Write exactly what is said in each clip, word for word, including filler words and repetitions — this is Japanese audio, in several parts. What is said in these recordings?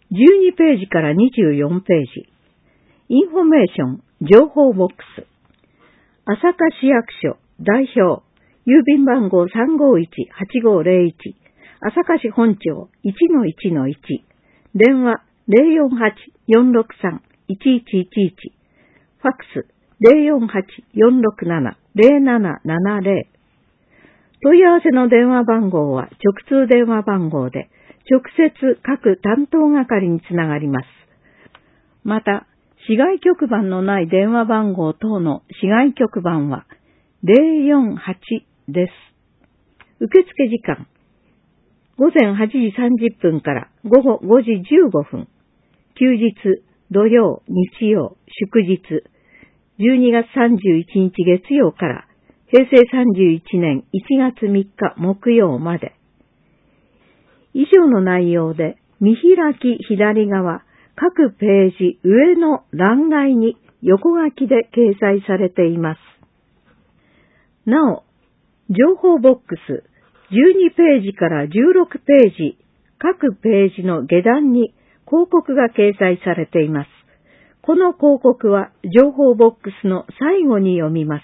じゅうにページからにじゅうよんページ。インフォメーション、情報ボックス。朝霞市役所、代表、郵便番号 さんごいちはちごゼロいち、朝霞市本町 いちのいちのいち、電話 ゼロよんはちよんろくさんいちいちいちいち、ファックス ゼロよんはちよんろくななゼロななななゼロ。問い合わせの電話番号は直通電話番号で、直接各担当係につながります。また、市外局番のない電話番号等の市外局番はゼロよんはちです。受付時間、午前はちじさんじゅっぷんから午後ごじじゅうごふん、休日、土曜、日曜、祝日、じゅうにがつさんじゅういちにち月曜からへいせいさんじゅういちねんいちがつみっか木曜まで。以上の内容で見開き左側、各ページ上の欄外に横書きで掲載されています。なお、情報ボックスじゅうにページからじゅうろくページ、各ページの下段に広告が掲載されています。この広告は情報ボックスの最後に読みます。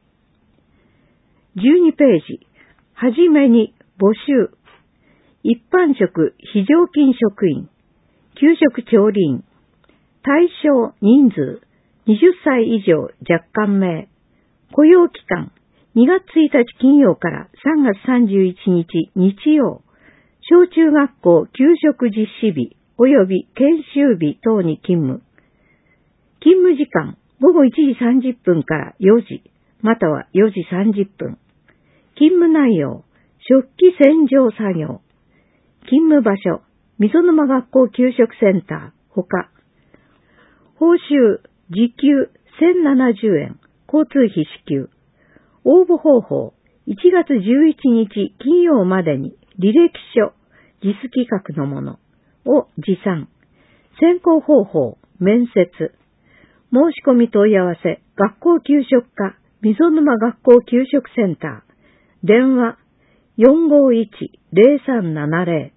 じゅうにページ、はじめに募集、一般職非常勤職員、給食調理員、対象人数、はたち以上若干名、雇用期間、にがつついたち金曜からさんがつさんじゅういちにち日曜、小中学校給食実施日及び研修日等に勤務。勤務時間、ごごいちじさんじゅっぷんからよじ、またはよじさんじゅっぷん。勤務内容、食器洗浄作業。勤務場所、溝沼学校給食センター、ほか。報酬、時給せんななじゅうえん、交通費支給。応募方法、いちがつじゅういちにち金曜までに履歴書、実企画のものを持参。選考方法、面接。申し込み問い合わせ、学校給食課、溝沼学校給食センター。電話、よんごいちゼロさんななゼロ。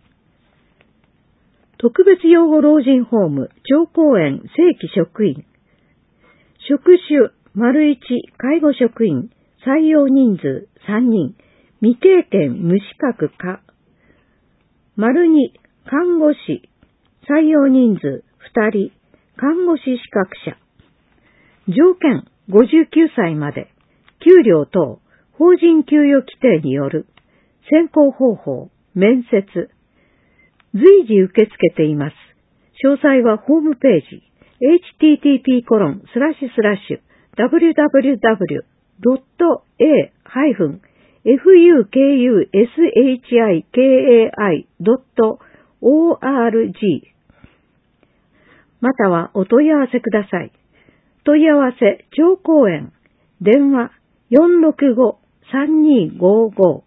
特別養護老人ホーム、長公園正規職員。職種、丸いち、介護職員、採用人数さんにん、未経験無資格か。丸に、看護師、採用人数ふたり、看護師資格者。条件、ごじゅうきゅうさいまで、給料等、法人給与規定による、選考方法、面接。随時受け付けています。詳細はホームページ、エイチティーティーピーコロンスラッシュスラッシュダブリューダブリューダブリュードットエーハイフンエフユーケーユーエスエイチアイケーエーアイドットオーアールジー またはお問い合わせください。問い合わせ、長公園、電話よんろくごさんにごご。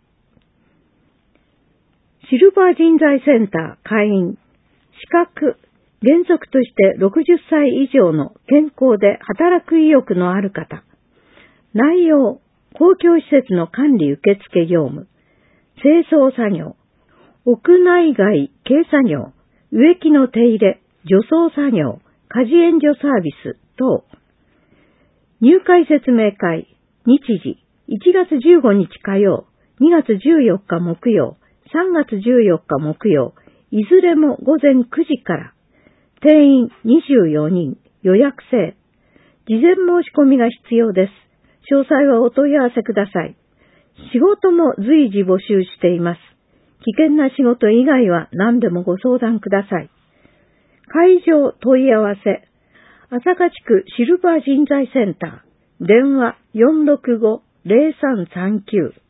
シルバー人材センター会員、資格、原則としてろくじゅっさい以上の健康で働く意欲のある方。内容、公共施設の管理受付業務、清掃作業、屋内外軽作業、植木の手入れ、除草作業、家事援助サービス等。入会説明会、日時、いちがつじゅうごにち火曜、にがつじゅうよっか木曜、さんがつじゅうよっか木曜、いずれもごぜんくじから。定員にじゅうよにん、予約制。事前申し込みが必要です。詳細はお問い合わせください。仕事も随時募集しています。危険な仕事以外は何でもご相談ください。会場問い合わせ。朝霞地区シルバー人材センター。電話よんろくごゼロさんさんきゅう。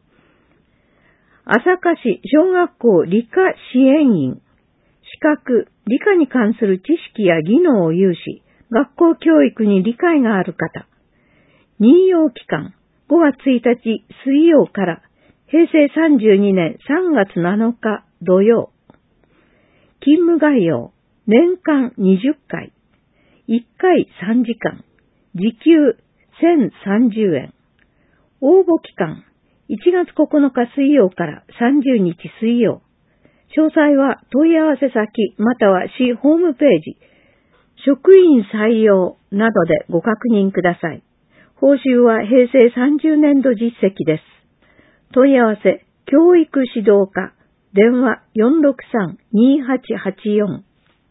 朝霞市小学校理科支援員。資格、理科に関する知識や技能を有し、学校教育に理解がある方。任用期間、ごがつついたち水曜からへいせいさんじゅうにねんさんがつなのか土曜。勤務概要、年間にじゅっかい。いっかいさんじかん。時給せんさんじゅうえん。応募期間、いちがつここのか水曜からさんじゅうにち水曜。 詳細は問い合わせ先または市ホームページ、職員採用などでご確認ください。報酬は平成さんじゅうねんど実績です。問い合わせ、教育指導課、電話 よんろくさん にーはちはちよん。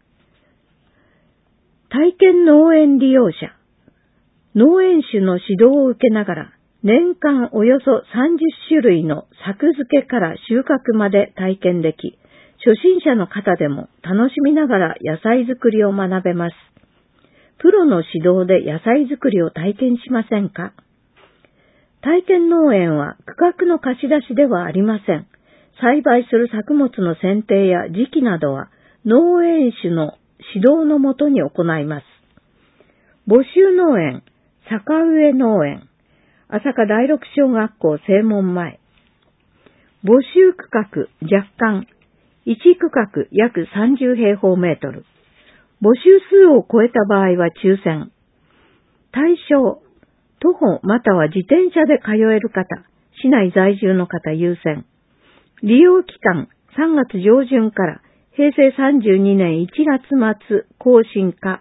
体験農園利用者、農園種の指導を受けながら、年間およそさんじゅっしゅるいの作付けから収穫まで体験でき、初心者の方でも楽しみながら野菜作りを学べます。プロの指導で野菜作りを体験しませんか？体験農園は区画の貸し出しではありません。栽培する作物の選定や時期などは農園主の指導のもとに行います。募集農園、坂上農園、朝霞第六小学校正門前。募集区画若干、いち区画約さんじゅうへいほうメートル。募集数を超えた場合は抽選。対象、徒歩または自転車で通える方、市内在住の方優先。利用期間さんがつじょうじゅんからへいせいさんじゅうにねんいちがつまつ更新化。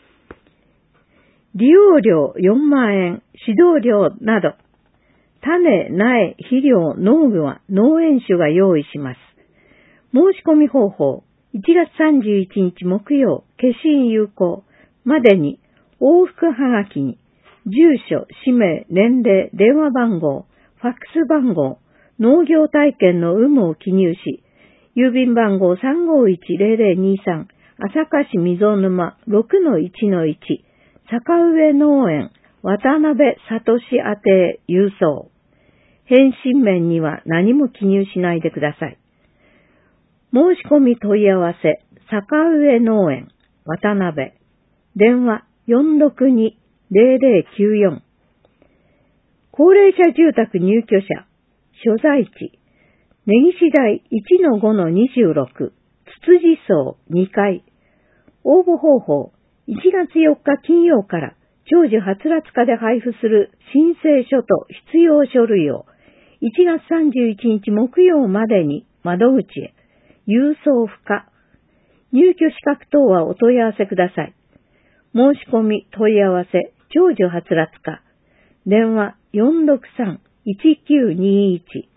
利用料よんまんえん、指導料など、種、苗、肥料、農具は農園主が用意します。申し込み方法、いちがつさんじゅういちにち木曜、消印有効までに往復はがきに、住所、氏名、年齢、電話番号、ファックス番号、農業体験の有無を記入し、郵便番号 さんごいちぜろぜろにさん、朝霞市溝沼 ろくのいちのいち、坂上農園、渡辺聡宛て郵送。返信面には何も記入しないでください。申し込み問い合わせ、坂上農園、渡辺、電話 よんろくにぜろぜろきゅうよん。高齢者住宅入居者、所在地、根岸台 いちのごのにじゅうろく、つつじそうにかい。応募方法、いちがつよっか金曜から長寿はつらつ課で配布する申請書と必要書類をいちがつさんじゅういちにち木曜までに窓口へ郵送不可。入居資格等はお問い合わせください。申し込み問い合わせ長寿はつらつ課。電話 よんろくさん いちきゅうにいち。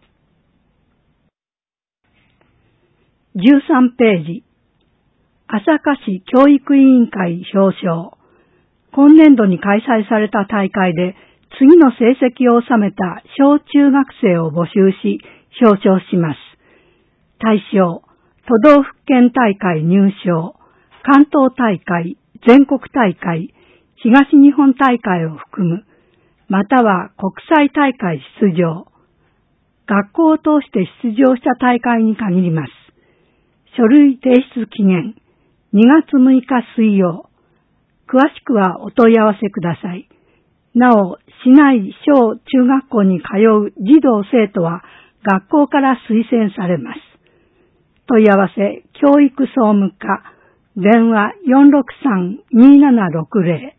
じゅうさんページ。朝霞市教育委員会表彰。今年度に開催された大会で次の成績を収めた小中学生を募集し表彰します。対象、都道府県大会入賞、関東大会、全国大会、東日本大会を含む、または国際大会出場。学校を通して出場した大会に限ります。書類提出期限、にがつむいか水曜。詳しくはお問い合わせください。なお、市内小中学校に通う児童生徒は学校から推薦されます。問い合わせ、教育総務課、電話 よんろくさん にーななろくぜろ。